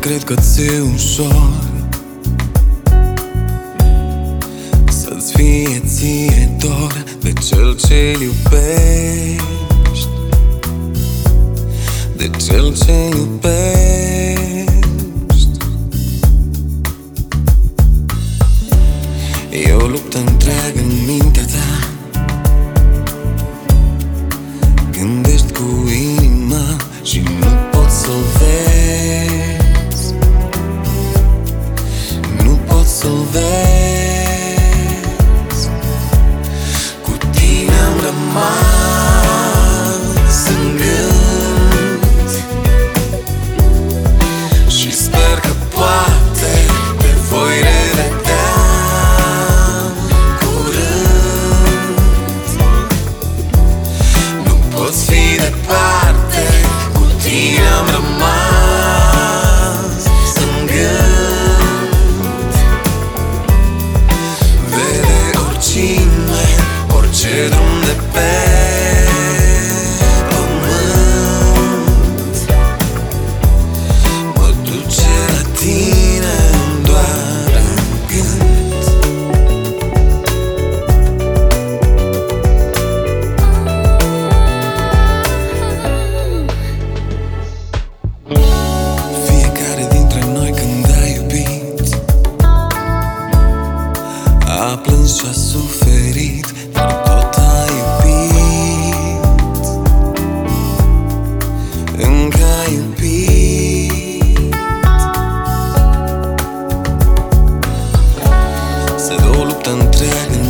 cred că ți-e ușor să-ți fie ție dor de cel ce-l iubești, de cel ce iubești. E o luptă întreagă în mintea ta, gândești cu inima și nu poți să-l vezi, nu poți să-l vezi. Cu tine am rămas în gând și sper că poate te voi revedea curând. Nu poți fi departe, cu tine am rămas în gând. Vede oricine, orice drum de pe pământ mă duce la tine doar în gând. Fiecare dintre noi când a iubit a plâns și a suferit, dar tot a iubit, încă a iubit. Se dă o luptă întreagă în